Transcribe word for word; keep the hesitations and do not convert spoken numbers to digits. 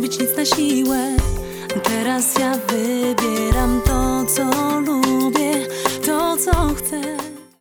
zrobić nic na siłę. Teraz ja wybieram to, co lubię, to, co chcę.